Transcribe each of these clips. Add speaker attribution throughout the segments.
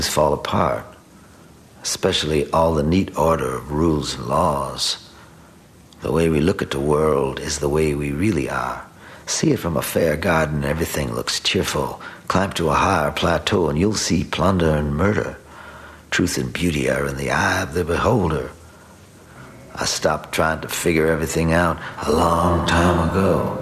Speaker 1: fall apart, especially all the neat order of rules and laws. The way we look at the world is the way we really are. See it from a fair garden, everything looks cheerful. Climb to a higher plateau and you'll see plunder and murder. Truth and beauty are in the eye of the beholder. I stopped trying to figure everything out a long time ago.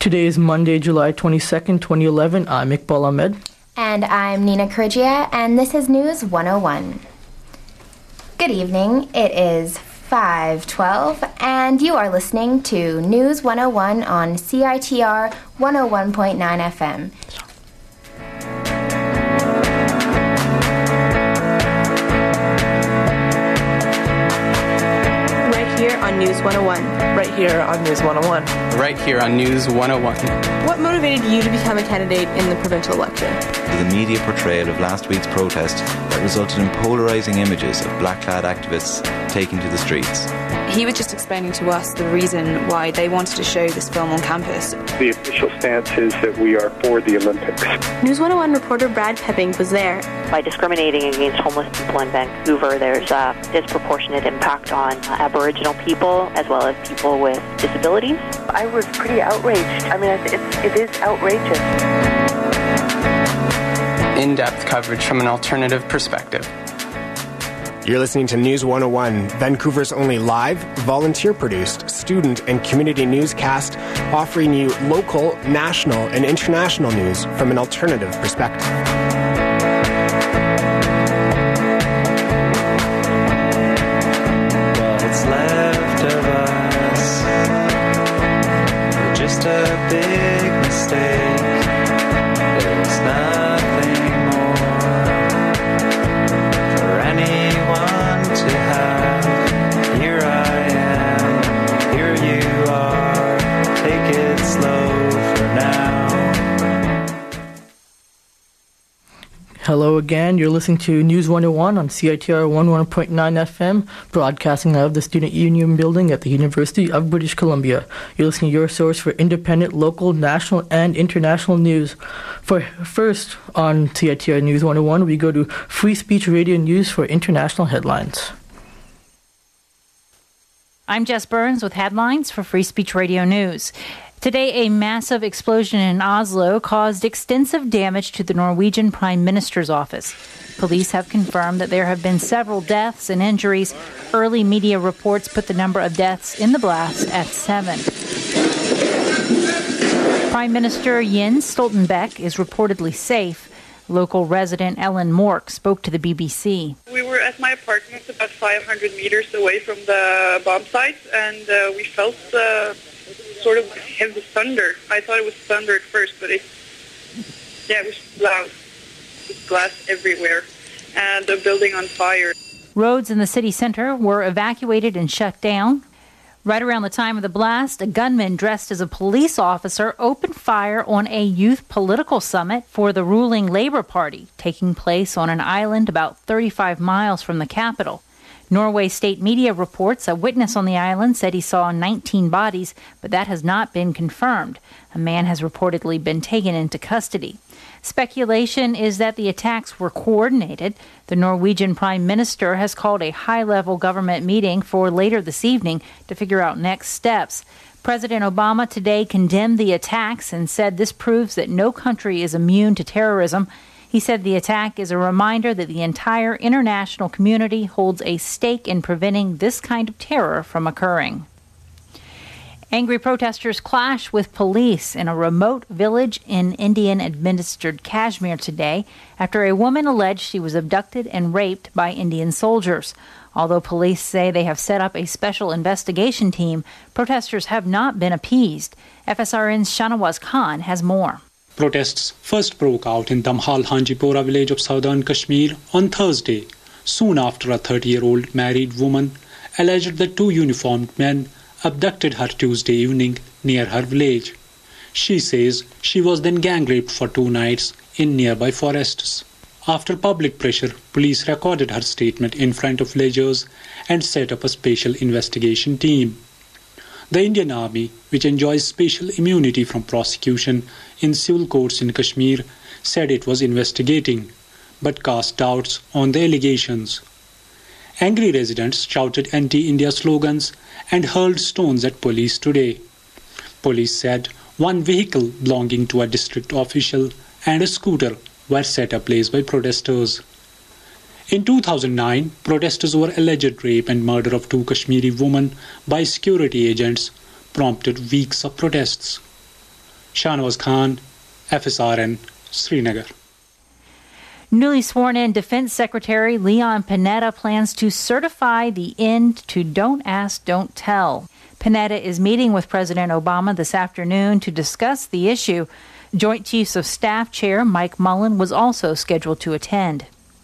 Speaker 2: Today is Monday, July 22nd, 2011. I'm Iqbal Ahmed.
Speaker 3: And I'm Nina Kurjia, and this is News 101. Good evening. It is 5:12, and you are listening to News 101 on CITR 101.9 FM.
Speaker 4: On News 101.
Speaker 5: Right here on News 101.
Speaker 6: Right here on News 101.
Speaker 4: What motivated you to become a candidate in the provincial election?
Speaker 7: The media portrayal of last week's protest that resulted in polarising images of black-clad activists taking to the streets.
Speaker 8: He was just explaining to us the reason why they wanted to show this film on campus.
Speaker 9: The official stance is that we are for the Olympics.
Speaker 4: News 101 reporter Brad Pepping was there.
Speaker 10: By discriminating against homeless people in Vancouver, there's a disproportionate impact on Aboriginal people as well as people with disabilities.
Speaker 11: I was pretty outraged. I mean, it is outrageous.
Speaker 6: In-depth coverage from an alternative perspective.
Speaker 12: You're listening to News 101, Vancouver's only live, volunteer-produced, student and community newscast, offering you local, national, and international news from an alternative perspective.
Speaker 13: What's left of us? We're just a big mistake. There's nothing more for anyone to have. Here I am, here you are. Take it slow for now.
Speaker 2: Hello again. You're listening to News 101 on CITR 101.9 FM, broadcasting out of the Student Union Building at the University of British Columbia. You're listening to your source for independent, local, national, and international news. First on CITR News 101, we go to Free Speech Radio News for international headlines.
Speaker 14: I'm Jess Burns with headlines for Free Speech Radio News. Today, a massive explosion in Oslo caused extensive damage to the Norwegian Prime Minister's office. Police have confirmed that there have been several deaths and injuries. Early media reports put the number of deaths in the blast at 7. Prime Minister Jens Stoltenberg is reportedly safe. Local resident Ellen Mork spoke to the BBC.
Speaker 15: We were at my apartment about 500 meters away from the bomb site, and we felt sort of heavy thunder. I thought it was thunder at first, but it was loud. There's glass everywhere, and a building on fire.
Speaker 14: Roads in the city center were evacuated and shut down. Right around the time of the blast, a gunman dressed as a police officer opened fire on a youth political summit for the ruling Labour Party, taking place on an island about 35 miles from the capital. Norway state media reports a witness on the island said he saw 19 bodies, but that has not been confirmed. A man has reportedly been taken into custody. Speculation is that the attacks were coordinated. The Norwegian Prime Minister has called a high-level government meeting for later this evening to figure out next steps. President Obama today condemned the attacks and said this proves that no country is immune to terrorism. He said the attack is a reminder that the entire international community holds a stake in preventing this kind of terror from occurring. Angry protesters clash with police in a remote village in Indian-administered Kashmir today after a woman alleged she was abducted and raped by Indian soldiers. Although police say they have set up a special investigation team, protesters have not been appeased. FSRN's Shanawaz Khan has more.
Speaker 16: Protests first broke out in Damhal Hanjipora village of southern Kashmir on Thursday, soon after a 30-year-old married woman alleged that two uniformed men abducted her Tuesday evening near her village. She says she was then gang-raped for 2 nights in nearby forests. After public pressure, police recorded her statement in front of villagers and set up a special investigation team. The Indian Army, which enjoys special immunity from prosecution in civil courts in Kashmir, said it was investigating, but cast doubts on the allegations. Angry residents shouted anti-India slogans and hurled stones at police today. Police said one vehicle belonging to a district official and a scooter were set ablaze by protesters. In 2009, protesters over alleged rape and murder of 2 Kashmiri women by security agents prompted weeks of protests. Shahnawaz Khan, FSRN, Srinagar.
Speaker 14: Newly sworn-in Defense Secretary Leon Panetta plans to certify the end to Don't Ask, Don't Tell. Panetta is meeting with President Obama this afternoon to discuss the issue. Joint Chiefs of Staff Chair Mike Mullen was also scheduled to attend.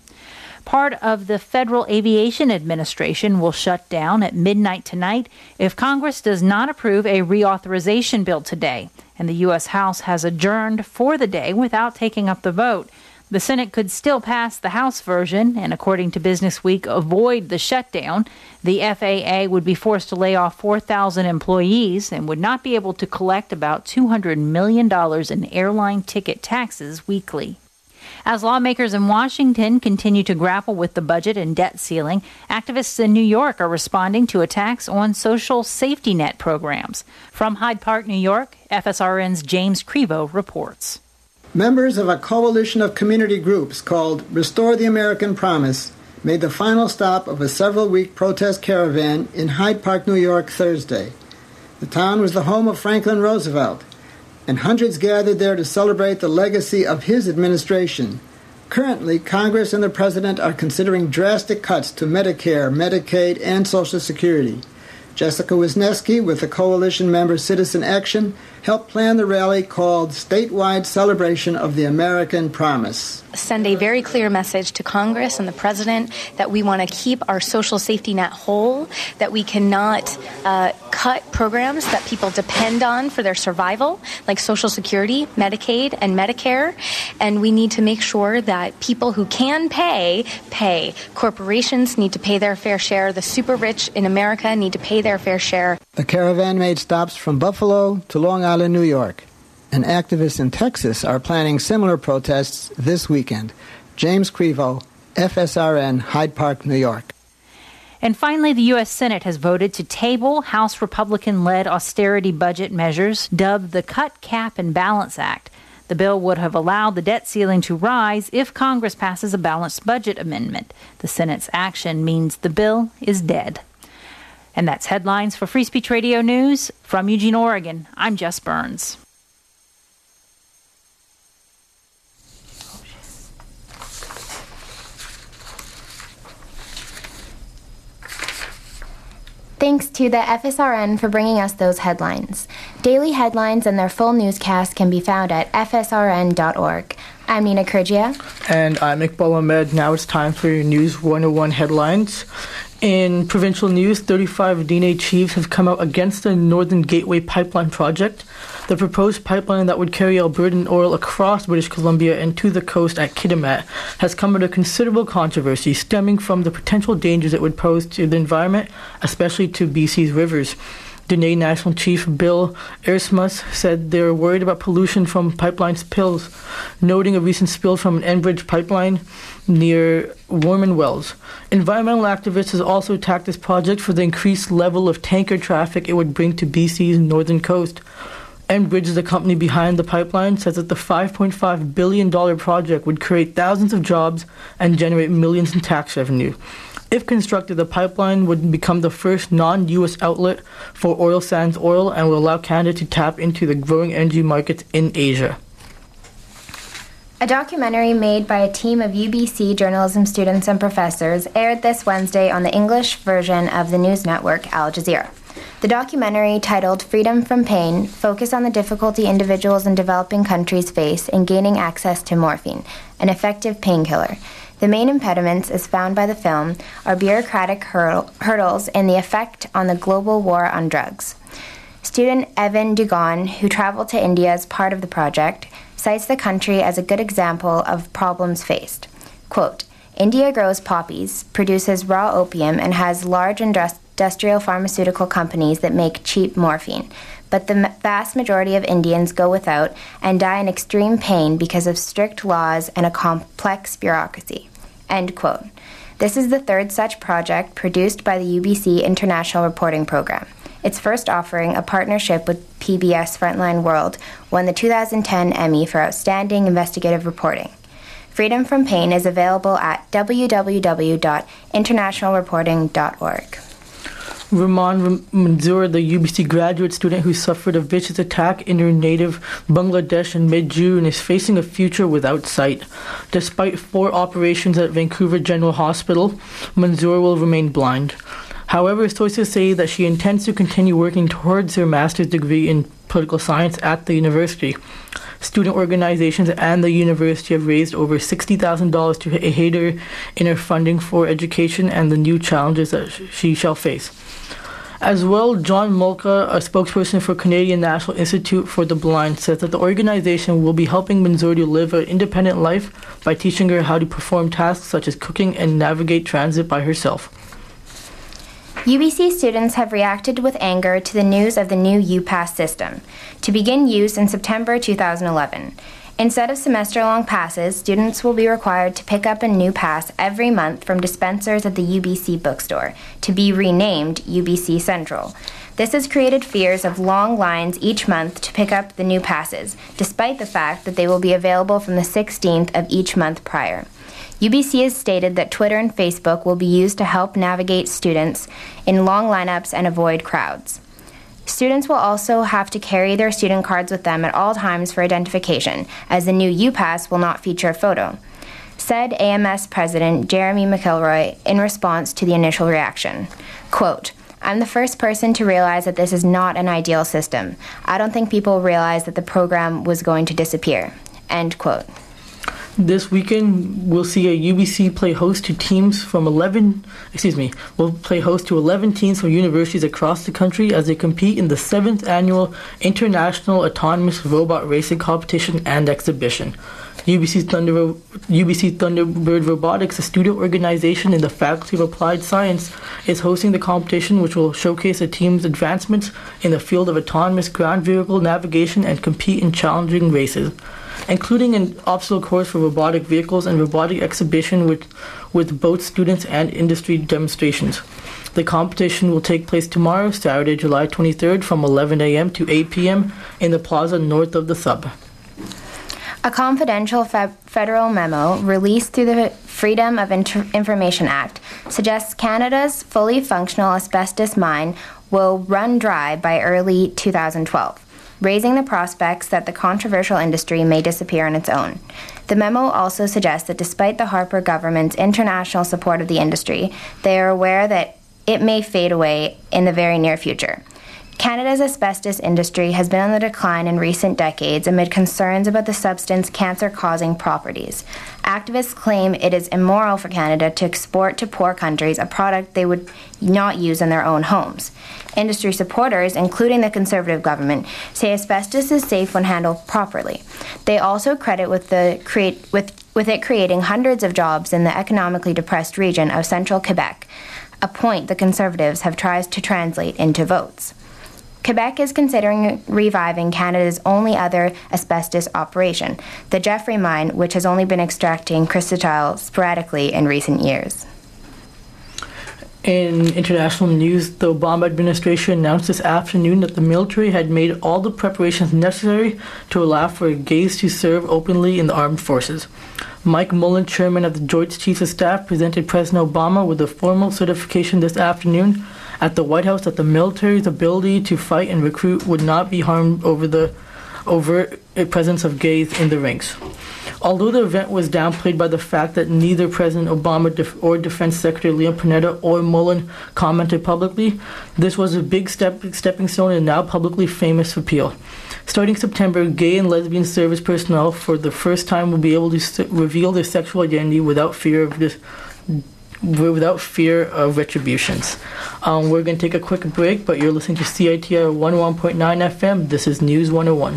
Speaker 14: Part of the Federal Aviation Administration will shut down at midnight tonight if Congress does not approve a reauthorization bill today, and the U.S. House has adjourned for the day without taking up the vote. The Senate could still pass the House version and, according to Business Week, avoid the shutdown. The FAA would be forced to lay off 4,000 employees and would not be able to collect about $200 million in airline ticket taxes weekly. As lawmakers in Washington continue to grapple with the budget and debt ceiling, activists in New York are responding to attacks on social safety net programs. From Hyde Park, New York, FSRN's James Crevo reports.
Speaker 17: Members of a coalition of community groups called Restore the American Promise made the final stop of a several-week protest caravan in Hyde Park, New York, Thursday. The town was the home of Franklin Roosevelt, and hundreds gathered there to celebrate the legacy of his administration. Currently, Congress and the President are considering drastic cuts to Medicare, Medicaid, and Social Security. Jessica Wisniewski, with the coalition member Citizen Action, helped plan the rally called Statewide Celebration of the American Promise.
Speaker 18: Send a very clear message to Congress and the President that we want to keep our social safety net whole, that we cannot cut programs that people depend on for their survival, like Social Security, Medicaid, and Medicare. And we need to make sure that people who can pay. Corporations need to pay their fair share. The super rich in America need to pay their fair share.
Speaker 17: The caravan made stops from Buffalo to Long Island, New York. And activists in Texas are planning similar protests this weekend. James Crevo, FSRN, Hyde Park, New York.
Speaker 14: And finally, the U.S. Senate has voted to table House Republican-led austerity budget measures dubbed the Cut, Cap, and Balance Act. The bill would have allowed the debt ceiling to rise if Congress passes a balanced budget amendment. The Senate's action means the bill is dead. And that's headlines for Free Speech Radio News. From Eugene, Oregon, I'm Jess Burns.
Speaker 3: Thanks to the FSRN for bringing us those headlines. Daily headlines and their full newscast can be found at fsrn.org. I'm Nina Kurgia.
Speaker 2: And I'm Iqbal Ahmed. Now it's time for your News 101 headlines. In provincial news, 35 DNA chiefs have come out against the Northern Gateway Pipeline project. The proposed pipeline that would carry Albertan oil across British Columbia and to the coast at Kitimat has come under considerable controversy stemming from the potential dangers it would pose to the environment, especially to BC's rivers. Dene National Chief Bill Ersmus said they're worried about pollution from pipeline spills, noting a recent spill from an Enbridge pipeline near Warman Wells. Environmental activists have also attacked this project for the increased level of tanker traffic it would bring to BC's northern coast. Enbridge, the company behind the pipeline, says that the $5.5 billion project would create thousands of jobs and generate millions in tax revenue. If constructed, the pipeline would become the first non-U.S. outlet for oil sands oil and will allow Canada to tap into the growing energy markets in Asia.
Speaker 3: A documentary made by a team of UBC journalism students and professors aired this Wednesday on the English version of the news network Al Jazeera. The documentary, titled Freedom from Pain, focused on the difficulty individuals in developing countries face in gaining access to morphine, an effective painkiller. The main impediments, as found by the film, are bureaucratic hurdles and the effect on the global war on drugs. Student Evan Dugan, who traveled to India as part of the project, cites the country as a good example of problems faced. Quote, India grows poppies, produces raw opium, and has large industrial pharmaceutical companies that make cheap morphine. But the vast majority of Indians go without and die in extreme pain because of strict laws and a complex bureaucracy. End quote. This is the third such project produced by the UBC International Reporting Program. Its first offering, a partnership with PBS Frontline World, won the 2010 Emmy for Outstanding Investigative Reporting. Freedom from Pain is available at www.internationalreporting.org.
Speaker 2: Rahman Manzoor, the UBC graduate student who suffered a vicious attack in her native Bangladesh in mid-June, is facing a future without sight. Despite 4 operations at Vancouver General Hospital, Manzoor will remain blind. However, sources say that she intends to continue working towards her master's degree in political science at the university. Student organizations and the university have raised over $60,000 to aid her in her funding for education and the new challenges that she shall face. As well, John Mulca, a spokesperson for Canadian National Institute for the Blind, says that the organization will be helping Manzoor to live an independent life by teaching her how to perform tasks such as cooking and navigate transit by herself.
Speaker 3: UBC students have reacted with anger to the news of the new UPass system, to begin use in September 2011. Instead of semester-long passes, students will be required to pick up a new pass every month from dispensers at the UBC bookstore, to be renamed UBC Central. This has created fears of long lines each month to pick up the new passes, despite the fact that they will be available from the 16th of each month prior. UBC has stated that Twitter and Facebook will be used to help navigate students in long lineups and avoid crowds. Students will also have to carry their student cards with them at all times for identification, as the new UPass will not feature a photo, said AMS President Jeremy McElroy in response to the initial reaction. Quote, "I'm the first person to realize that this is not an ideal system. I don't think people realized that the program was going to disappear." End quote.
Speaker 2: This weekend, we'll see a UBC play host to teams from 11 teams from universities across the country as they compete in the 7th annual International Autonomous Robot Racing Competition and Exhibition. UBC Thunderbird Robotics, a student organization in the Faculty of Applied Science, is hosting the competition, which will showcase a team's advancements in the field of autonomous ground vehicle navigation and compete in challenging races, including an obstacle course for robotic vehicles and robotic exhibition with both students and industry demonstrations. The competition will take place tomorrow, Saturday, July 23rd, from 11 a.m. to 8 p.m. in the plaza north of the sub.
Speaker 3: A confidential federal memo released through the Freedom of Information Act suggests Canada's fully functional asbestos mine will run dry by early 2012, raising the prospects that the controversial industry may disappear on its own. The memo also suggests that despite the Harper government's international support of the industry, they are aware that it may fade away in the very near future. Canada's asbestos industry has been on the decline in recent decades amid concerns about the substance's cancer-causing properties. Activists claim it is immoral for Canada to export to poor countries a product they would not use in their own homes. Industry supporters, including the Conservative government, say asbestos is safe when handled properly. They also credit with it creating hundreds of jobs in the economically depressed region of central Quebec, a point the Conservatives have tried to translate into votes. Quebec is considering reviving Canada's only other asbestos operation, the Jeffrey Mine, which has only been extracting chrysotile sporadically in recent years.
Speaker 2: In international news, the Obama administration announced this afternoon that the military had made all the preparations necessary to allow for gays to serve openly in the armed forces. Mike Mullen, chairman of the Joint Chiefs of Staff, presented President Obama with a formal certification this afternoon at the White House that the military's ability to fight and recruit would not be harmed over the overt presence of gays in the ranks. Although the event was downplayed by the fact that neither President Obama or Defense Secretary Leon Panetta or Mullen commented publicly, this was a big stepping stone in a now publicly famous appeal. Starting September, gay and lesbian service personnel for the first time will be able to reveal their sexual identity without fear of retributions. We're going to take a quick break, but you're listening to CITR 101.9 FM. This is News 101.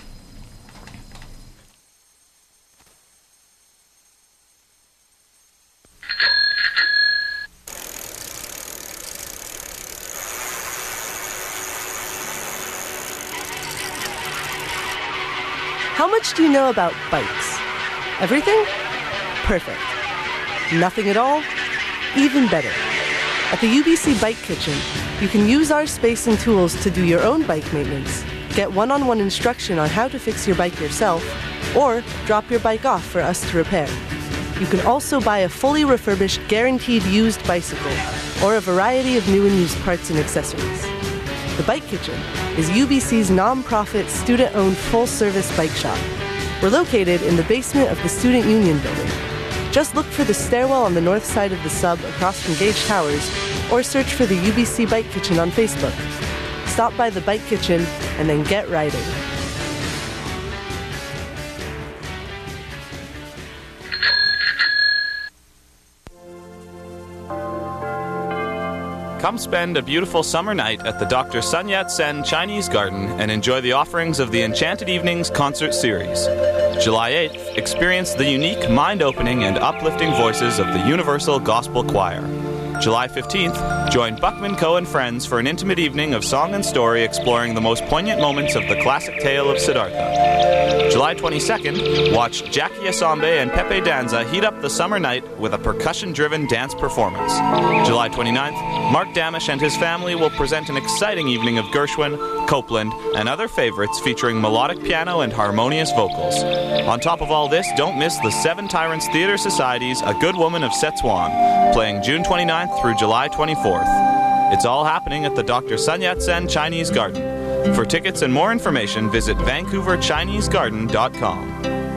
Speaker 5: How much do you know about bikes? Everything? Perfect. Nothing at all? Even better. At the UBC Bike Kitchen, you can use our space and tools to do your own bike maintenance, get one-on-one instruction on how to fix your bike yourself, or drop your bike off for us to repair. You can also buy a fully refurbished, guaranteed used bicycle or a variety of new and used parts and accessories. The Bike Kitchen is UBC's non-profit, student-owned, full-service bike shop. We're located in the basement of the Student Union building. Just look for the stairwell on the north side of the sub across from Gage Towers, or search for the UBC Bike Kitchen on Facebook. Stop by the Bike Kitchen and then get riding.
Speaker 19: Come spend a beautiful summer night at the Dr. Sun Yat-sen Chinese Garden and enjoy the offerings of the Enchanted Evenings concert series. July 8th, experience the unique, mind-opening, and uplifting voices of the Universal Gospel Choir. July 15th, join Buckman Co. and friends for an intimate evening of song and story exploring the most poignant moments of the classic tale of Siddhartha. July 22nd, watch Jackie Asambe and Pepe Danza heat up the summer night with a percussion-driven dance performance. July 29th, Mark Damisch and his family will present an exciting evening of Gershwin, Copland, and other favorites featuring melodic piano and harmonious vocals. On top of all this, don't miss the Seven Tyrants Theatre Society's A Good Woman of Szechuan, playing June 29th through July 24th. It's all happening at the Dr. Sun Yat-sen Chinese Garden. For tickets and more information, visit VancouverChineseGarden.com.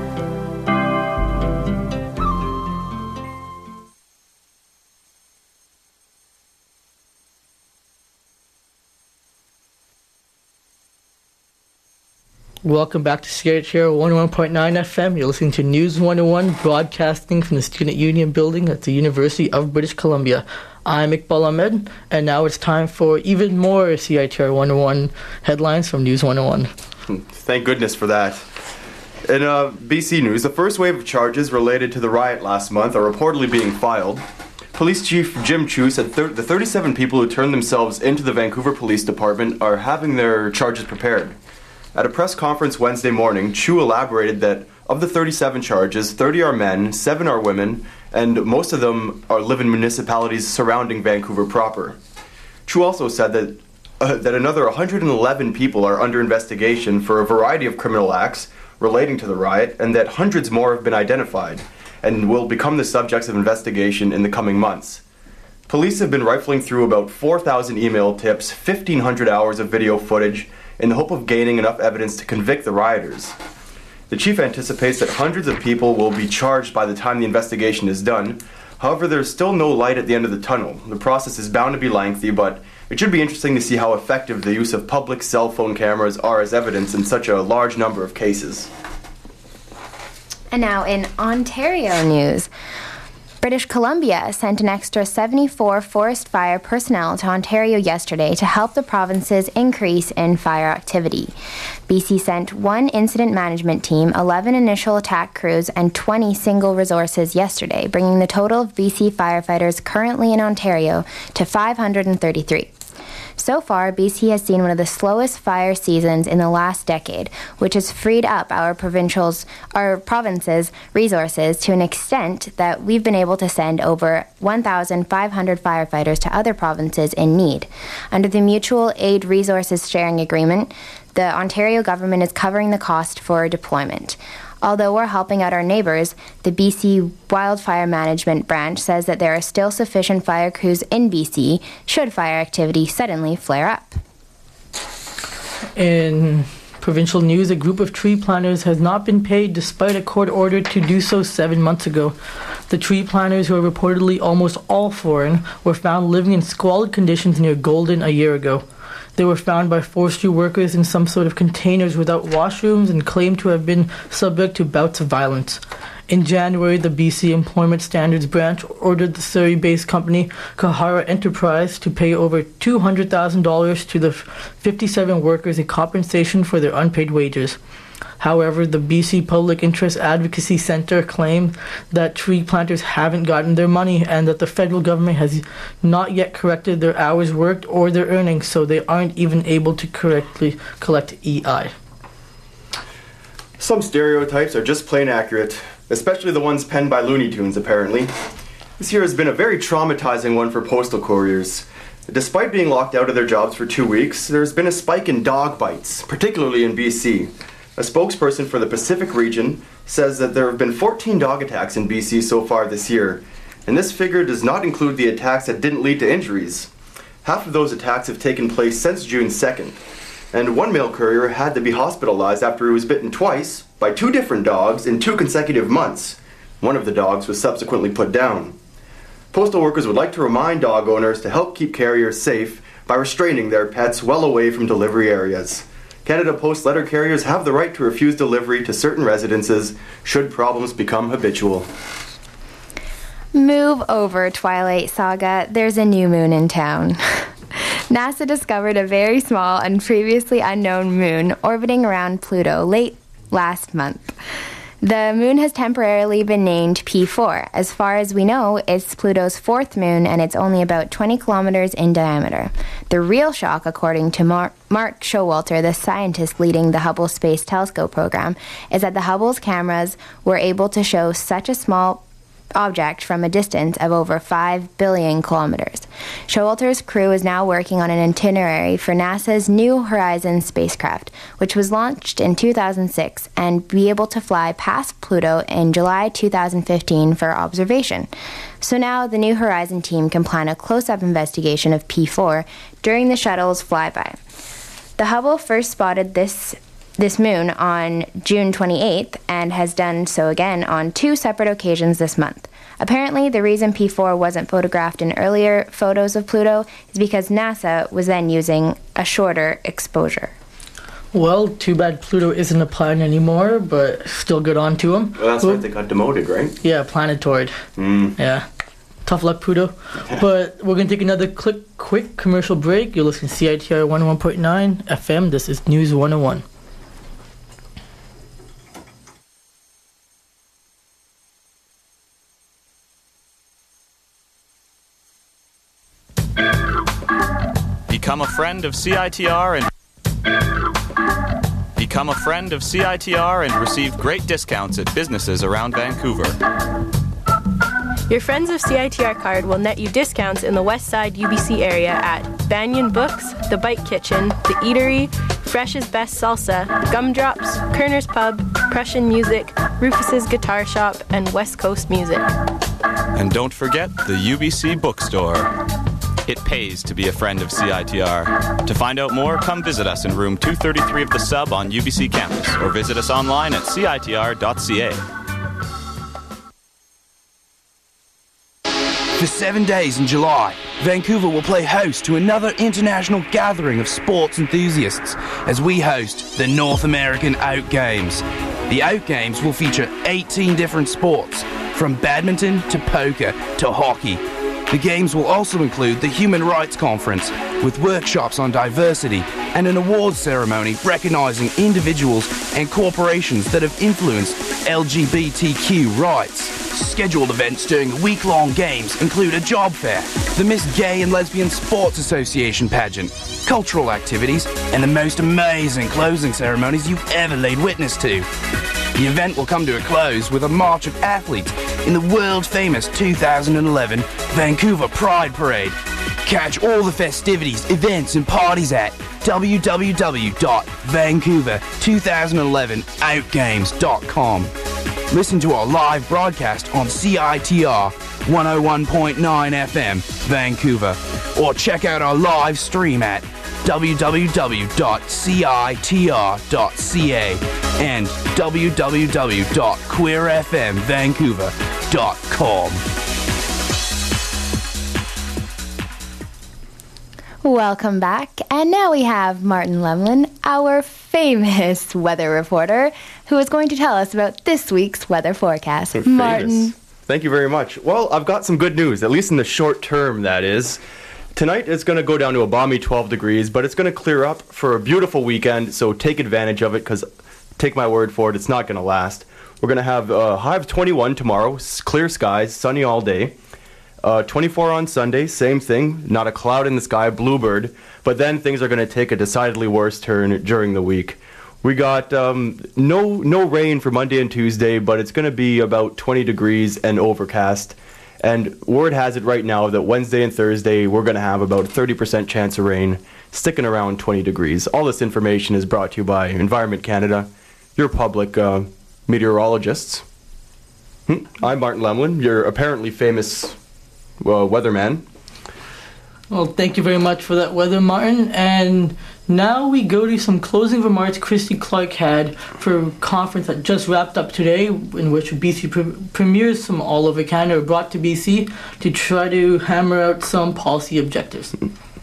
Speaker 2: Welcome back to CHR 101.9 FM. You're listening to News 101, broadcasting from the Student Union building at the University of British Columbia. I'm Iqbal Ahmed, and now it's time for even more CITR 101 headlines from News 101.
Speaker 20: Thank goodness for that. In BC news, the first wave of charges related to the riot last month are reportedly being filed. Police Chief Jim Chu said the 37 people who turned themselves into the Vancouver Police Department are having their charges prepared. At a press conference Wednesday morning, Chu elaborated that of the 37 charges, 30 are men, 7 are women, and most of them live in municipalities surrounding Vancouver proper. Chu also said that another 111 people are under investigation for a variety of criminal acts relating to the riot, and that hundreds more have been identified and will become the subjects of investigation in the coming months. Police have been rifling through about 4,000 email tips, 1,500 hours of video footage, in the hope of gaining enough evidence to convict the rioters. The chief anticipates that hundreds of people will be charged by the time the investigation is done. However, there's still no light at the end of the tunnel. The process is bound to be lengthy, but it should be interesting to see how effective the use of public cell phone cameras are as evidence in such a large number of cases.
Speaker 3: And now in Ontario news, British Columbia sent an extra 74 forest fire personnel to Ontario yesterday to help the province's increase in fire activity. BC sent 1 incident management team, 11 initial attack crews, and 20 single resources yesterday, bringing the total of BC firefighters currently in Ontario to 533. So far, BC has seen one of the slowest fire seasons in the last decade, which has freed up our province's resources to an extent that we've been able to send over 1,500 firefighters to other provinces in need. Under the Mutual Aid Resources Sharing Agreement, the Ontario government is covering the cost for deployment. Although we're helping out our neighbours, the BC Wildfire Management Branch says that there are still sufficient fire crews in BC should fire activity suddenly flare up.
Speaker 2: In provincial news, a group of tree planters has not been paid despite a court order to do so 7 months ago. The tree planters, who are reportedly almost all foreign, were found living in squalid conditions near Golden a year ago. They were found by forestry workers in some sort of containers without washrooms and claimed to have been subject to bouts of violence. In January, the BC Employment Standards Branch ordered the Surrey-based company Kahara Enterprise to pay over $200,000 to the 57 workers in compensation for their unpaid wages. However, the BC Public Interest Advocacy Centre claimed that tree planters haven't gotten their money and that the federal government has not yet corrected their hours worked or their earnings, so they aren't even able to correctly collect EI.
Speaker 20: Some stereotypes are just plain accurate, especially the ones penned by Looney Tunes, apparently. This year has been a very traumatizing one for postal couriers. Despite being locked out of their jobs for 2 weeks, there's been a spike in dog bites, particularly in BC. A spokesperson for the Pacific region says that there have been 14 dog attacks in BC so far this year, and this figure does not include the attacks that didn't lead to injuries. Half of those attacks have taken place since June 2nd, and one mail courier had to be hospitalized after he was bitten twice by 2 different dogs in 2 consecutive months. One of the dogs was subsequently put down. Postal workers would like to remind dog owners to help keep carriers safe by restraining their pets well away from delivery areas. Canada Post letter carriers have the right to refuse delivery to certain residences should problems become habitual.
Speaker 3: Move over, Twilight Saga. There's a new moon in town. NASA discovered a very small and previously unknown moon orbiting around Pluto late last month. The moon has temporarily been named P4. As far as we know, it's Pluto's 4th moon, and it's only about 20 kilometers in diameter. The real shock, according to Mark Showalter, the scientist leading the Hubble Space Telescope program, is that the Hubble's cameras were able to show such a small object from a distance of over 5 billion kilometers. Showalter's crew is now working on an itinerary for NASA's New Horizons spacecraft, which was launched in 2006 and be able to fly past Pluto in July 2015 for observation. So now the New Horizon team can plan a close-up investigation of P4 during the shuttle's flyby. The Hubble first spotted this moon on June 28th and has done so again on 2 separate occasions this month. Apparently, the reason P4 wasn't photographed in earlier photos of Pluto is because NASA was then using a shorter exposure.
Speaker 2: Well, too bad Pluto isn't a planet anymore, but still good on to him.
Speaker 20: Well, that's right, they got demoted, right?
Speaker 2: Yeah, planetoid. Yeah. Tough luck, Pluto. But we're going to take another quick commercial break. You're listening to CITR 101.9 FM. This is News 101.
Speaker 19: Become a friend of CITR and receive great discounts at businesses around Vancouver.
Speaker 4: Your Friends of CITR card will net you discounts in the West Side UBC area at Banyan Books, The Bike Kitchen, The Eatery, Fresh's Best Salsa, Gumdrops, Kerner's Pub, Prussian Music, Rufus's Guitar Shop, and West Coast Music.
Speaker 19: And don't forget the UBC Bookstore. It pays to be a friend of CITR. To find out more, come visit us in room 233 of the Sub on UBC campus, or visit us online at citr.ca.
Speaker 21: For 7 days in July, Vancouver will play host to another international gathering of sports enthusiasts as we host the North American Out Games. The Out Games will feature 18 different sports, from badminton to poker to hockey. The games will also include the Human Rights Conference, with workshops on diversity and an awards ceremony recognizing individuals and corporations that have influenced LGBTQ rights. Scheduled events during the week-long games include a job fair, the Miss Gay and Lesbian Sports Association pageant, cultural activities, and the most amazing closing ceremonies you've ever laid witness to. The event will come to a close with a march of athletes in the world-famous 2011 Vancouver Pride Parade. Catch all the festivities, events, and parties at www.vancouver2011outgames.com. Listen to our live broadcast on CITR 101.9 FM, Vancouver, or check out our live stream at www.citr.ca and www.queerfmvancouver.com.
Speaker 3: Welcome back, and now we have Martin Lemlin, our famous weather reporter, who is going to tell us about this week's weather forecast. Martin.
Speaker 20: Thank you very much. Well, I've got some good news, at least in the short term, that is. Tonight it's going to go down to a balmy 12 degrees, but it's going to clear up for a beautiful weekend, so take advantage of it, because take my word for it, it's not going to last. We're going to have a high of 21 tomorrow, clear skies, sunny all day. 24 on Sunday, same thing, not a cloud in the sky, bluebird, but then things are going to take a decidedly worse turn during the week. We got no rain for Monday and Tuesday, but it's going to be about 20 degrees and overcast. And word has it right now that Wednesday and Thursday we're going to have about 30% chance of rain, sticking around 20 degrees. All this information is brought to you by Environment Canada. You're public meteorologists. I'm Martin Lemlin, your apparently famous weatherman.
Speaker 2: Well, thank you very much for that weather, Martin. And now we go to some closing remarks Christy Clark had for a conference that just wrapped up today, in which BC premiers from all over Canada were brought to BC to try to hammer out some policy objectives.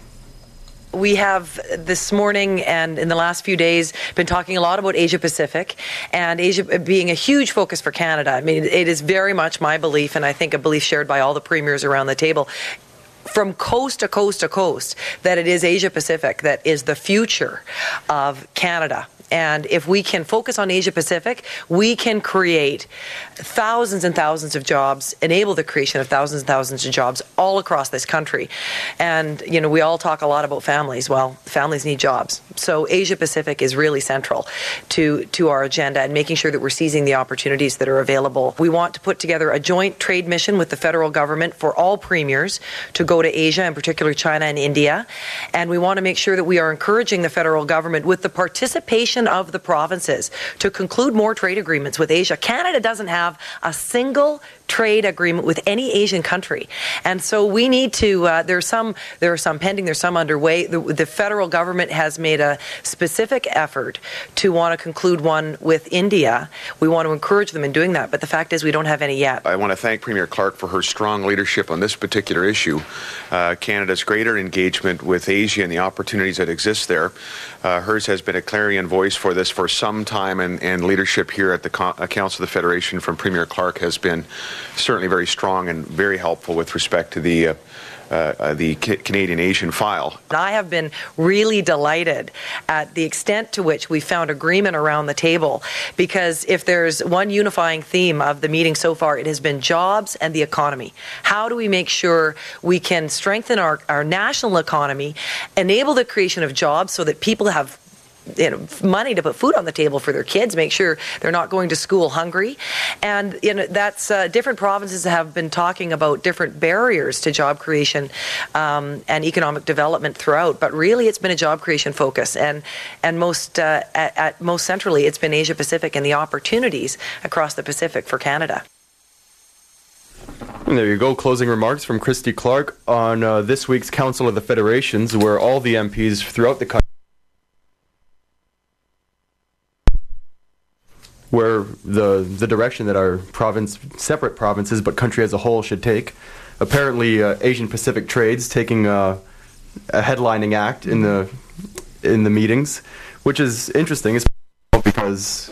Speaker 1: We have this morning and in the last few days been talking a lot about Asia Pacific, and Asia being a huge focus for Canada. I mean, it is very much my belief, and I think a belief shared by all the premiers around the table, from coast to coast to coast, that it is Asia Pacific that is the future of Canada. And if we can focus on Asia Pacific, we can create thousands and thousands of jobs, enable the creation of thousands and thousands of jobs all across this country. And, you know, we all talk a lot about families. Well, families need jobs. So Asia Pacific is really central to our agenda and making sure that we're seizing the opportunities that are available. We want to put together a joint trade mission with the federal government for all premiers to go to Asia, in particular China and India. And we want to make sure that we are encouraging the federal government with the participation of the provinces to conclude more trade agreements with Asia. Canada doesn't have a single trade agreement with any Asian country, and so we need to. There are some pending. There's some underway. The federal government has made a specific effort to want to conclude one with India. We want to encourage them in doing that, but the fact is we don't have any yet.
Speaker 22: I want to thank Premier Clark for her strong leadership on this particular issue. Canada's greater engagement with Asia and the opportunities that exist there. Hers has been a clarion voice for this for some time, and leadership here at the Council of the Federation from Premier Clark has been certainly very strong and very helpful with respect to the Canadian-Asian file.
Speaker 1: I have been really delighted at the extent to which we found agreement around the table, because if there's one unifying theme of the meeting so far, it has been jobs and the economy. How do we make sure we can strengthen our national economy, enable the creation of jobs so that people have money to put food on the table for their kids, make sure they're not going to school hungry. And that's different provinces have been talking about different barriers to job creation and economic development throughout, but really it's been a job creation focus, and most centrally it's been Asia Pacific and the opportunities across the Pacific for Canada.
Speaker 20: And there you go, closing remarks from Christy Clark on this week's Council of the Federations, where all the MPs throughout the country where the direction that our province, separate provinces, but country as a whole should take. Apparently, Asian Pacific Trades taking a headlining act in the meetings, which is interesting, because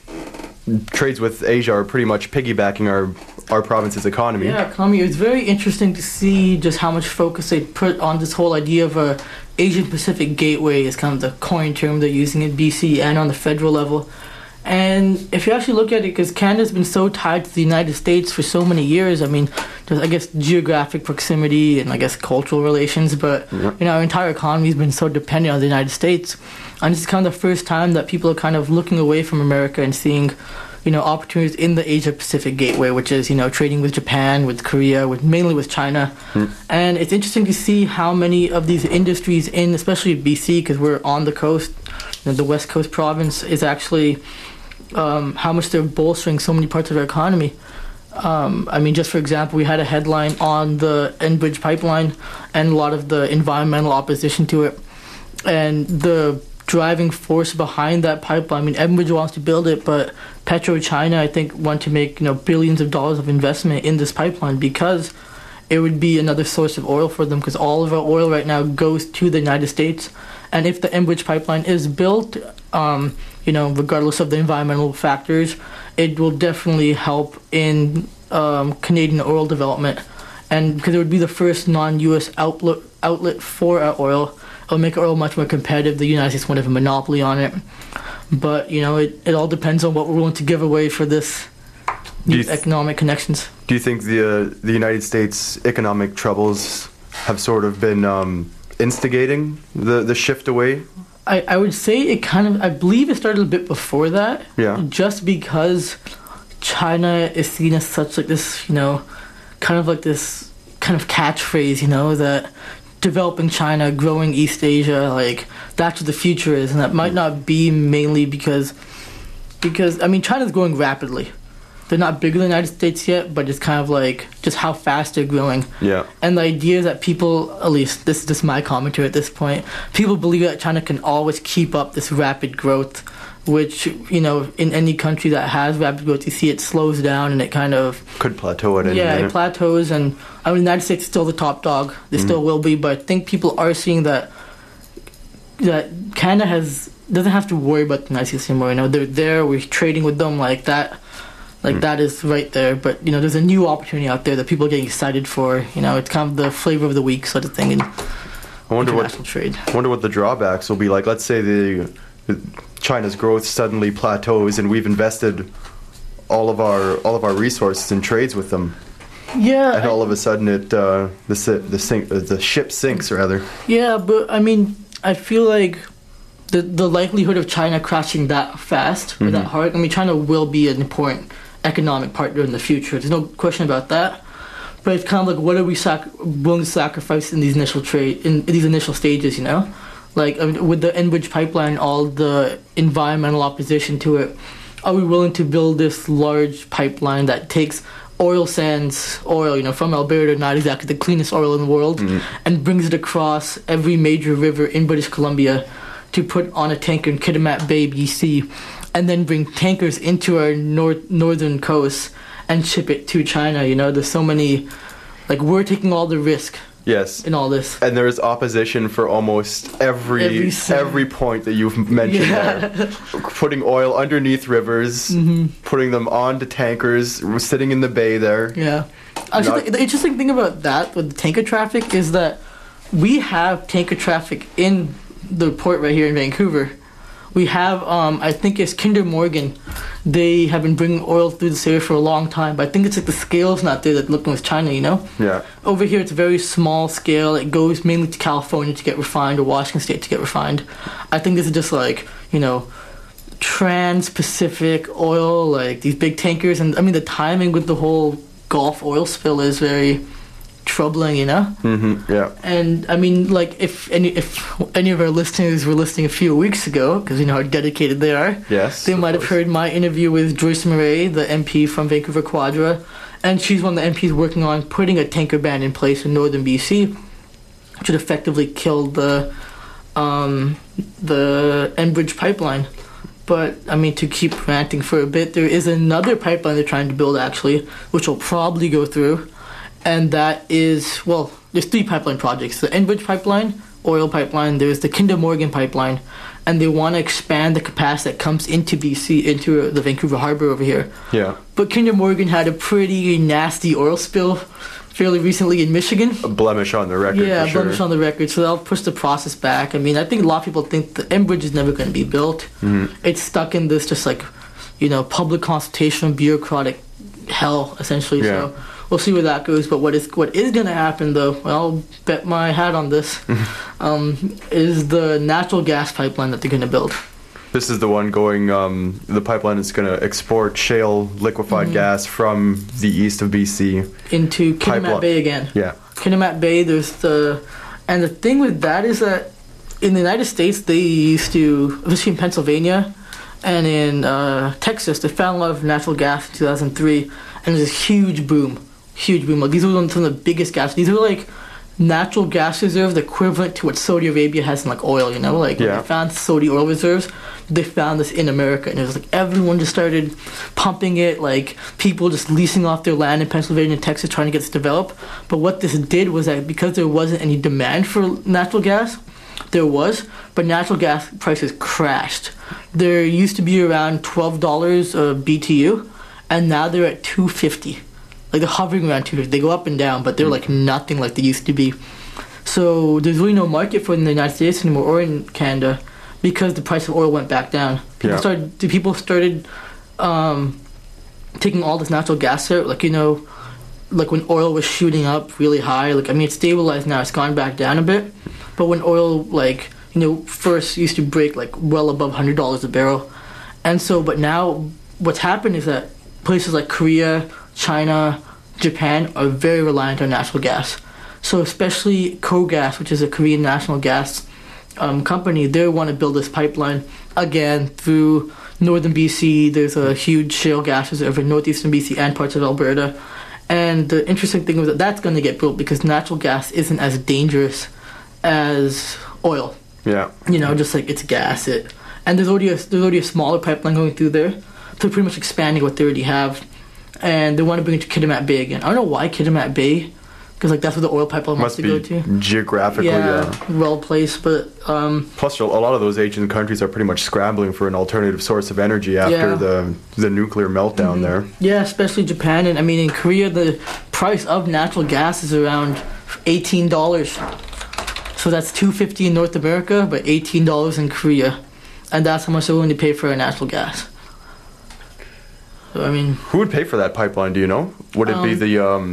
Speaker 20: trades with Asia are pretty much piggybacking our province's economy.
Speaker 2: Yeah, economy. It's very interesting to see just how much focus they put on this whole idea of a Asian Pacific Gateway is kind of the coin term they're using in BC and on the federal level. And if you actually look at it, because Canada's been so tied to the United States for so many years, I mean, there's, I guess, geographic proximity and, I guess, cultural relations, but, our entire economy's been so dependent on the United States. And this is kind of the first time that people are kind of looking away from America and seeing, opportunities in the Asia-Pacific Gateway, which is, trading with Japan, with Korea, mainly with China. And it's interesting to see how many of these industries especially BC, because we're on the coast, the West Coast province, is actually how much they're bolstering so many parts of our economy. I mean, just for example, we had a headline on the Enbridge pipeline and a lot of the environmental opposition to it. And the driving force behind that pipeline, I mean, Enbridge wants to build it, but PetroChina, I think, want to make billions of dollars of investment in this pipeline because it would be another source of oil for them, because all of our oil right now goes to the United States. And if the Enbridge pipeline is built, regardless of the environmental factors, it will definitely help in Canadian oil development. And because it would be the first non-U.S. outlet for our oil, it'll make our oil much more competitive. The United States won't have a monopoly on it. But, it all depends on what we're willing to give away for this economic connections.
Speaker 20: Do you think the United States economic troubles have sort of been instigating the shift away?
Speaker 2: I would say I believe it started a bit before that.
Speaker 20: Yeah.
Speaker 2: Just because China is seen as such this, kind of catchphrase, that developing China, growing East Asia, that's what the future is. And that might not be mainly because because I mean China's growing rapidly. They're not bigger than the United States yet, but it's kind of like just how fast they're growing.
Speaker 20: Yeah.
Speaker 2: And the idea is that people, at least this is just my commentary at this point, people believe that China can always keep up this rapid growth, which, you know, in any country that has rapid growth, you see it slows down and it kind of...
Speaker 20: Could plateau at any
Speaker 2: Yeah,
Speaker 20: minute.
Speaker 2: it plateaus, and I mean, the United States is still the top dog. They still will be, but I think people are seeing that Canada doesn't have to worry about the United States anymore. You know, they're there, we're trading with them like that. That is right there, but you know, there's a new opportunity out there that people are getting excited for. You know, it's kind of the flavor of the week sort of thing in international trade.
Speaker 20: I wonder what the drawbacks will be like. Let's say the China's growth suddenly plateaus, and we've invested all of our resources in trades with them.
Speaker 2: Yeah,
Speaker 20: and all of a sudden the ship sinks rather.
Speaker 2: Yeah, but I mean, I feel like the likelihood of China crashing that fast or that hard. I mean, China will be an important economic partner in the future. There's no question about that. But it's kind of like, what are we willing to sacrifice in these initial in these initial stages? You know, like I mean, with the Enbridge pipeline, all the environmental opposition to it. Are we willing to build this large pipeline that takes oil sands oil, you know, from Alberta, not exactly the cleanest oil in the world, and brings it across every major river in British Columbia to put on a tanker in Kitimat Bay, BC, and then bring tankers into our northern coast and ship it to China? You know, there's so many, like, we're taking all the risk.
Speaker 20: Yes.
Speaker 2: In all this.
Speaker 20: And there is opposition for almost every point that you've mentioned there. Putting oil underneath rivers, putting them onto tankers, sitting in the bay there.
Speaker 2: Yeah. Actually, the interesting thing about that with the tanker traffic is that we have tanker traffic in the port right here in Vancouver. We have, I think it's Kinder Morgan. They have been bringing oil through this area for a long time, but I think it's like the scale's not there, like looking with China, you know?
Speaker 20: Yeah.
Speaker 2: Over here, it's a very small scale. It goes mainly to California to get refined or Washington State to get refined. I think this is just like, you know, trans-Pacific oil, like these big tankers. And I mean, the timing with the whole Gulf oil spill is very troubling, you know?
Speaker 20: Yeah.
Speaker 2: And I mean, like, if any of our listeners were listening a few weeks ago, because you know how dedicated they are,
Speaker 20: yes,
Speaker 2: they might have heard my interview with Joyce Murray, the MP from Vancouver Quadra, and she's one of the MPs working on putting a tanker ban in place in northern BC, which would effectively kill the Enbridge pipeline. But I mean, to keep ranting for a bit, there is another pipeline they're trying to build actually, which will probably go through. And that is, well, there's 3 pipeline projects. The Enbridge pipeline, oil pipeline, there's the Kinder Morgan pipeline, and they want to expand the capacity that comes into BC, into the Vancouver Harbour over here.
Speaker 20: Yeah.
Speaker 2: But Kinder Morgan had a pretty nasty oil spill fairly recently in Michigan.
Speaker 20: A blemish on the record,
Speaker 2: yeah,
Speaker 20: for sure.
Speaker 2: blemish on the record, so that'll push the process back. I mean, I think a lot of people think the Enbridge is never going to be built. It's stuck in this just like, you know, public consultation, bureaucratic hell, essentially, so... We'll see where that goes, but what is going to happen, though, I'll bet my hat on this, is the natural gas pipeline that they're going to build.
Speaker 20: This is the one going, the pipeline is going to export shale liquefied gas from the east of BC.
Speaker 2: Into Kitimat Bay again.
Speaker 20: Yeah.
Speaker 2: Kitimat Bay, and the thing with that is that in the United States, they used to, especially in Pennsylvania and in Texas, they found a lot of natural gas in 2003, and there's this huge boom. Like, these were some of the biggest gas. These were like natural gas reserves equivalent to what Saudi Arabia has in like oil, you know? Like when they found Saudi oil reserves, they found this in America, and it was like everyone just started pumping it, like people just leasing off their land in Pennsylvania and Texas trying to get this developed. But what this did was that because there wasn't any demand for natural gas, there was, but natural gas prices crashed. There used to be around $12 a BTU, and now they're at $2.50. Like, they're hovering around $2.50. They go up and down, but they're like nothing like they used to be. So there's really no market for it in the United States anymore or in Canada because the price of oil went back down. People started taking all this natural gas out, like, you know, like when oil was shooting up really high. Like, I mean, it's stabilized now. It's gone back down a bit. But when oil, like, you know, first used to break like well above $100 a barrel. And so, but now what's happened is that places like Korea, China, Japan are very reliant on natural gas. So especially KOGAS, which is a Korean national gas, company, they want to build this pipeline again through northern BC. There's a huge shale gas reserve in northeastern BC and parts of Alberta. And the interesting thing is that that's going to get built because natural gas isn't as dangerous as oil.
Speaker 20: Yeah.
Speaker 2: You know, just like it's gas. And there's already a smaller pipeline going through there. So pretty much expanding what they already have. And they want to bring it to Kitimat Bay again. I don't know why Kitimat Bay, because like that's where the oil pipeline wants to go to.
Speaker 20: Geographically,
Speaker 2: well placed, but
Speaker 20: plus a lot of those Asian countries are pretty much scrambling for an alternative source of energy after the nuclear meltdown there.
Speaker 2: Yeah, especially Japan, and I mean in Korea, the price of natural gas is around $18. So that's $2.50 in North America, but $18 in Korea, and that's how much they're willing to pay for our natural gas. So I mean,
Speaker 20: who would pay for that pipeline? Do you know? Would it be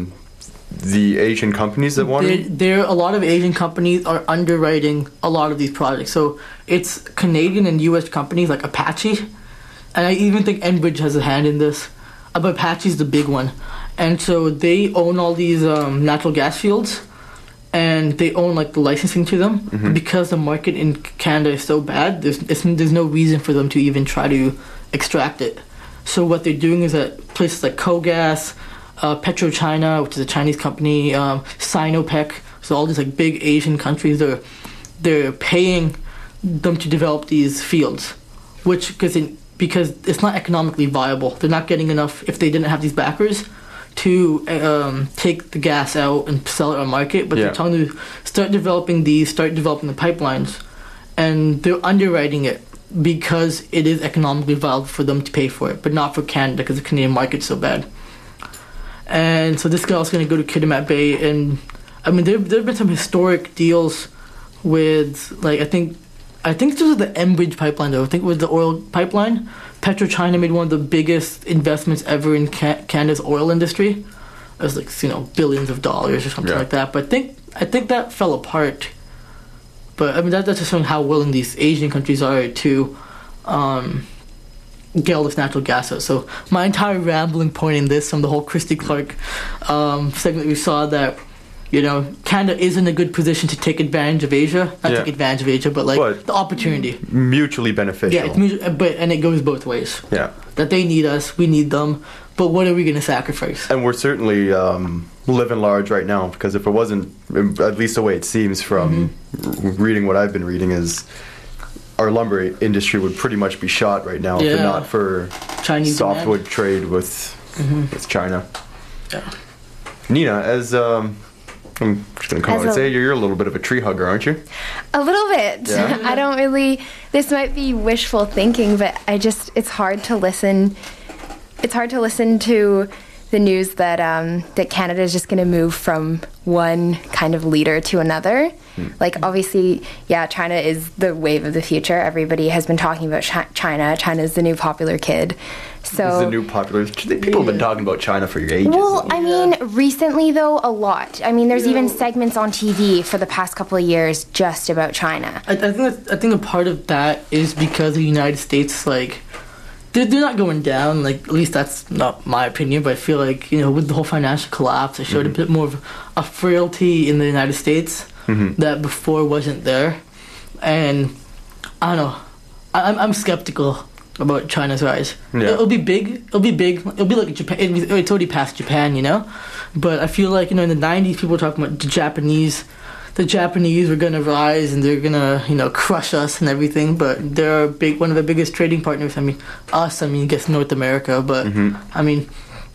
Speaker 20: the Asian companies that want it?
Speaker 2: There, a lot of Asian companies are underwriting a lot of these projects. So it's Canadian and U.S. companies like Apache, and I even think Enbridge has a hand in this. But Apache's the big one, and so they own all these natural gas fields, and they own like the licensing to them. Mm-hmm. Because the market in Canada is so bad, there's no reason for them to even try to extract it. So what they're doing is at places like KOGAS, PetroChina, which is a Chinese company, Sinopec, so all these like big Asian countries, they're paying them to develop these fields, which because it's not economically viable. They're not getting enough if they didn't have these backers to take the gas out and sell it on market. But they're trying to start developing the pipelines, and they're underwriting it because it is economically viable for them to pay for it, but not for Canada because the Canadian market's so bad. And so this guy was going to go to Kitimat Bay, and I mean there have been some historic deals with like I think this was the Enbridge pipeline though. I think it was the oil pipeline. PetroChina made one of the biggest investments ever in Canada's oil industry. It was like billions of dollars or something like that. But I think that fell apart. But I mean that's just showing how willing these Asian countries are to get all this natural gas out. So my entire rambling point in this from the whole Christy Clark segment, we saw that Canada is in a good position to take advantage of Asia. Not take advantage of Asia, but the opportunity.
Speaker 20: Mutually beneficial.
Speaker 2: Yeah, and it goes both ways.
Speaker 20: Yeah.
Speaker 2: That they need us, we need them, but what are we going to sacrifice?
Speaker 20: And we're certainly living large right now, because if it wasn't, at least the way it seems from reading what I've been reading, is our lumber industry would pretty much be shot right now if not for
Speaker 2: Chinese
Speaker 20: softwood trade with China.
Speaker 2: Yeah.
Speaker 20: Nina, as I'm just going to come out and say you're a little bit of a tree hugger, aren't you?
Speaker 3: A little bit.
Speaker 20: Yeah.
Speaker 3: I don't really, this might be wishful thinking, but it's hard to listen. It's hard to listen to the news that that Canada is just going to move from one kind of leader to another. Like, obviously, China is the wave of the future. Everybody has been talking about China. China's the new popular kid. So
Speaker 20: it's the new popular. People have been talking about China for ages.
Speaker 3: Well, I mean, recently though, a lot. I mean, there's even segments on TV for the past couple of years just about China.
Speaker 2: I think a part of that is because the United States, like, they're not going down. Like, at least that's not my opinion, but I feel like with the whole financial collapse, it showed a bit more of a frailty in the United States that before wasn't there. And I don't know. I'm skeptical about China's rise.
Speaker 20: Yeah.
Speaker 2: It'll be big. It'll be like Japan. It's already past Japan, But I feel like in the 90s, people were talking about the Japanese were gonna rise and they're gonna crush us and everything. But they're one of the biggest trading partners. I mean, I guess North America. But I mean,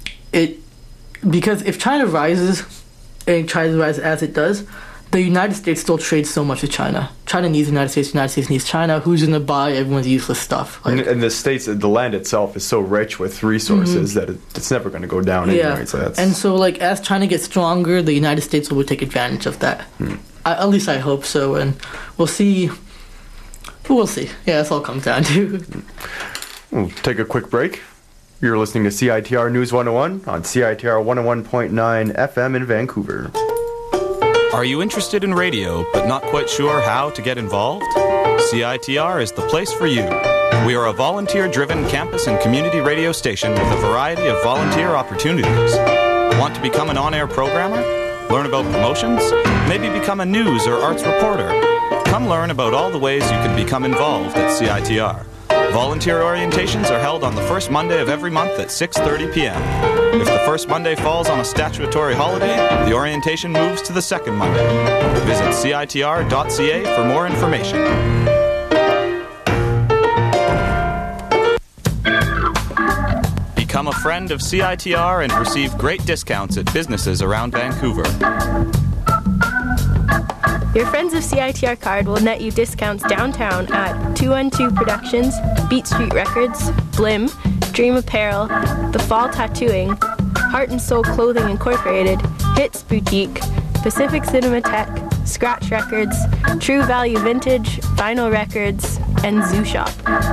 Speaker 2: because if China rises and tries to rise as it does, the United States still trades so much with China. China needs the United States. The United States needs China. Who's going to buy everyone's useless stuff?
Speaker 20: Like, and the land itself is so rich with resources that it's never going to go down anyway. So
Speaker 2: as China gets stronger, the United States will take advantage of that. At least I hope so. And we'll see. We'll see. Yeah, that's all it comes down to.
Speaker 20: We'll take a quick break. You're listening to CITR News 101 on CITR 101.9 FM in Vancouver.
Speaker 19: Are you interested in radio but not quite sure how to get involved? CITR is the place for you. We are a volunteer-driven campus and community radio station with a variety of volunteer opportunities. Want to become an on-air programmer? Learn about promotions? Maybe become a news or arts reporter? Come learn about all the ways you can become involved at CITR. Volunteer orientations are held on the first Monday of every month at 6:30 p.m. If the first Monday falls on a statutory holiday, the orientation moves to the second Monday. Visit citr.ca for more information. Become a friend of CITR and receive great discounts at businesses around Vancouver.
Speaker 4: Your Friends of CITR card will net you discounts downtown at 212 Productions, Beat Street Records, Blim, Dream Apparel, The Fall Tattooing, Heart and Soul Clothing Incorporated, Hits Boutique, Pacific Cinematheque, Scratch Records, True Value Vintage, Vinyl Records, and Zoo Shop.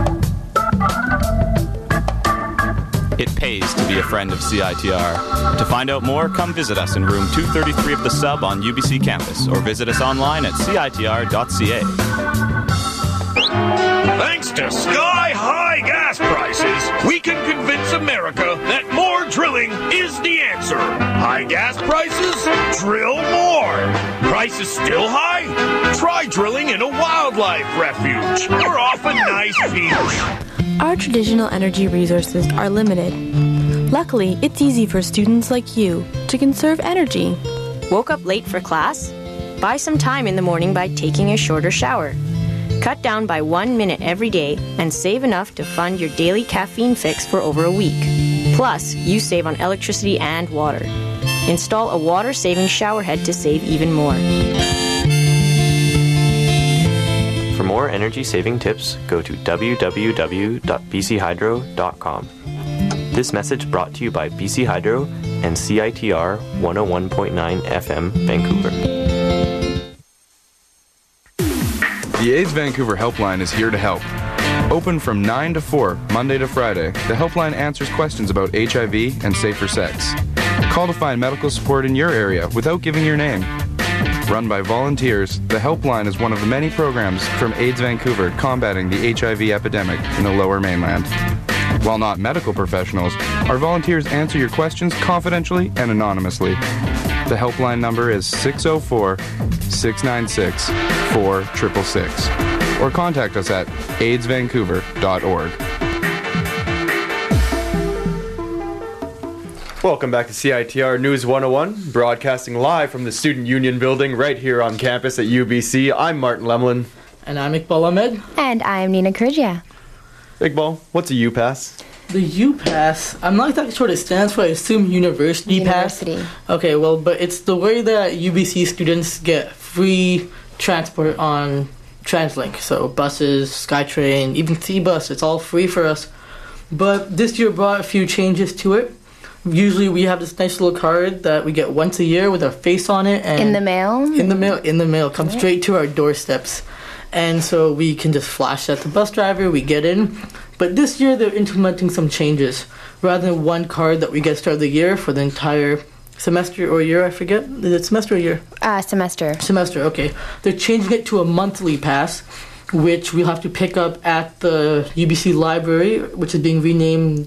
Speaker 19: It pays to be a friend of CITR. To find out more, come visit us in room 233 of the Sub on UBC campus or visit us online at citr.ca.
Speaker 7: Thanks to sky-high gas prices, we can convince America that more drilling is the answer. High gas prices? Drill more. Prices still high? Try drilling in a wildlife refuge or off a nice beach.
Speaker 8: Our traditional energy resources are limited. Luckily, it's easy for students like you to conserve energy.
Speaker 23: Woke up late for class? Buy some time in the morning by taking a shorter shower. Cut down by 1 minute every day and save enough to fund your daily caffeine fix for over a week. Plus, you save on electricity and water. Install a water-saving shower head to save even more.
Speaker 24: For more energy-saving tips, go to www.bchydro.com. This message brought to you by BC Hydro and CITR 101.9 FM, Vancouver.
Speaker 21: The AIDS Vancouver Helpline is here to help. Open from 9 to 4, Monday to Friday, the helpline answers questions about HIV and safer sex. Call to find medical support in your area without giving your name. Run by volunteers, the Helpline is one of the many programs from AIDS Vancouver combating the HIV epidemic in the Lower Mainland. While not medical professionals, our volunteers answer your questions confidentially and anonymously. The helpline number is 604-696-4666 or contact us at aidsvancouver.org.
Speaker 20: Welcome back to CITR News 101, broadcasting live from the Student Union Building right here on campus at UBC. I'm Martin Lemlin.
Speaker 2: And I'm Iqbal Ahmed.
Speaker 3: And I'm Nina Kurgia.
Speaker 20: Iqbal, what's a UPass?
Speaker 2: The UPass, I'm not exactly sure what it stands for. I assume University Pass. Okay, well, but it's the way that UBC students get free transport on TransLink. So buses, SkyTrain, even T-Bus, it's all free for us. But this year brought a few changes to it. Usually we have this nice little card that we get once a year with our face on it. And
Speaker 3: in the mail?
Speaker 2: In the mail. Comes straight to our doorsteps. And so we can just flash at the bus driver, we get in. But this year they're implementing some changes. Rather than one card that we get start of the year for the entire semester or year, I forget. Is it semester or year?
Speaker 3: Semester.
Speaker 2: Semester, okay. They're changing it to a monthly pass, which we'll have to pick up at the UBC Library, which is being renamed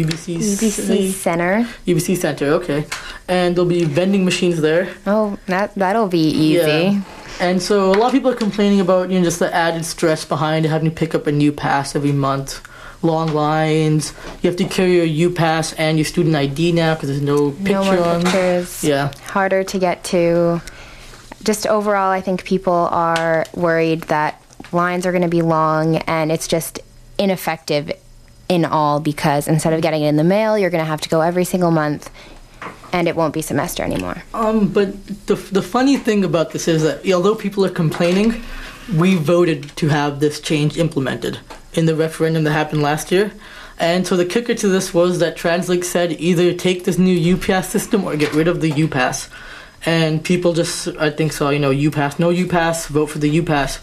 Speaker 2: UBC
Speaker 3: Center.
Speaker 2: UBC Center, okay. And there'll be vending machines there.
Speaker 3: Oh, that'll be easy.
Speaker 2: Yeah. And so a lot of people are complaining about just the added stress behind having to pick up a new pass every month. Long lines. You have to carry your UPass and your student ID now because there's no picture
Speaker 3: no more
Speaker 2: on.
Speaker 3: Pictures.
Speaker 2: Yeah.
Speaker 3: Harder to get to. Just overall, I think people are worried that lines are going to be long and it's just ineffective in all because instead of getting it in the mail, you're going to have to go every single month and it won't be semester anymore.
Speaker 2: But the funny thing about this is that although people are complaining, we voted to have this change implemented in the referendum that happened last year. And so the kicker to this was that TransLink said either take this new UPass system or get rid of the UPass. And people just, I think, saw, UPass, no UPass, vote for the UPass.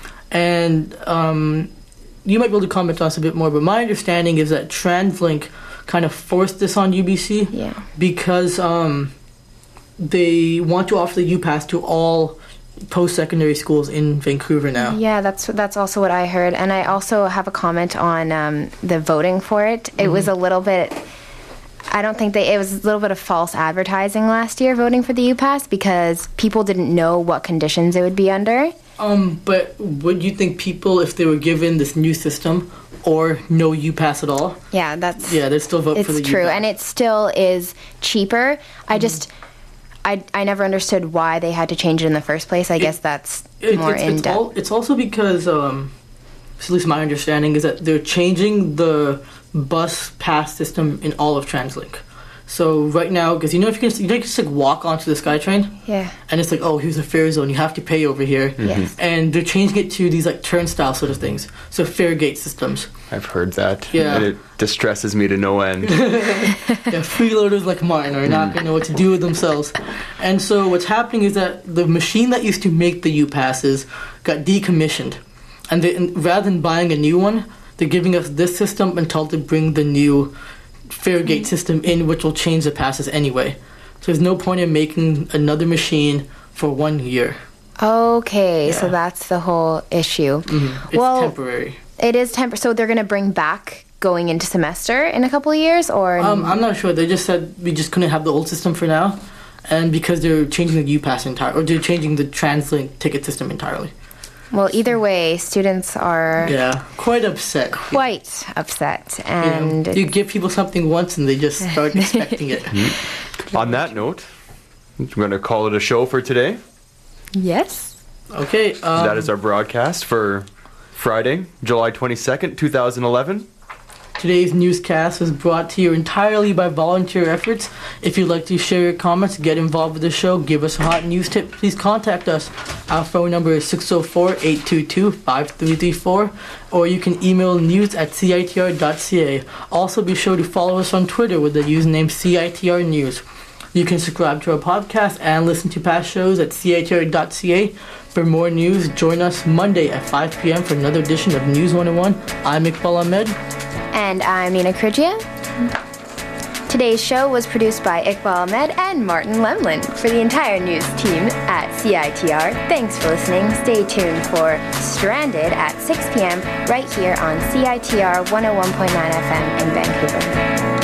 Speaker 2: And you might be able to comment on this a bit more, but my understanding is that TransLink kind of forced this on UBC because they want to offer the UPass to all post-secondary schools in Vancouver now.
Speaker 3: Yeah, that's also what I heard. And I also have a comment on the voting for it. It was a little bit... I don't think it was a little bit of false advertising last year voting for the UPass because people didn't know what conditions it would be under.
Speaker 2: But would you think people, if they were given this new system or no UPass at all?
Speaker 3: Yeah, that's...
Speaker 2: Yeah, they'd still vote for the
Speaker 3: It's true,
Speaker 2: UPass.
Speaker 3: and it still is cheaper. I never understood why they had to change it in the first place. I guess that's more in-depth.
Speaker 2: It's also because, at least my understanding, is that they're changing the bus pass system in all of TransLink. So right now, because if you can just like walk onto the SkyTrain,
Speaker 3: Yeah.
Speaker 2: and it's like, oh, here's a fare zone, you have to pay over here.
Speaker 3: Yes.
Speaker 2: And they're changing it to these like turnstile sort of things, so fare gate systems.
Speaker 20: I've heard that.
Speaker 2: Yeah.
Speaker 20: And it distresses me to no end.
Speaker 2: Yeah, freeloaders like mine are not going to know what to do with themselves. And so what's happening is that the machine that used to make the U-passes got decommissioned. And rather than buying a new one, they're giving us this system until they bring the new Fairgate system in, which will change the passes anyway. So there's no point in making another machine for 1 year.
Speaker 3: Okay, so that's the whole issue.
Speaker 2: It's temporary.
Speaker 3: It is temporary. So they're going to bring back going into semester in a couple of years, or
Speaker 2: I'm not sure. They just said we just couldn't have the old system for now, and because they're changing the UPass entirely, or they're changing the TransLink ticket system entirely.
Speaker 3: Well, either way, students are
Speaker 2: quite upset.
Speaker 3: Quite upset, and
Speaker 2: you give people something once, and they just start expecting it.
Speaker 20: On that note, I'm going to call it a show for today.
Speaker 3: Yes.
Speaker 2: Okay.
Speaker 20: That is our broadcast for Friday, July 22nd, 2011.
Speaker 2: Today's newscast was brought to you entirely by volunteer efforts. If you'd like to share your comments, get involved with the show, give us a hot news tip, please contact us. Our phone number is 604-822-5334, or you can email news@citr.ca. Also, be sure to follow us on Twitter with the username CITR News. You can subscribe to our podcast and listen to past shows at citr.ca. For more news, join us Monday at 5 p.m. for another edition of News 101. I'm Iqbal Ahmed.
Speaker 3: And I'm Nina Khurjia. Today's show was produced by Iqbal Ahmed and Martin Lemlin. For the entire news team at CITR, thanks for listening. Stay tuned for Stranded at 6 p.m. right here on CITR 101.9 FM in Vancouver.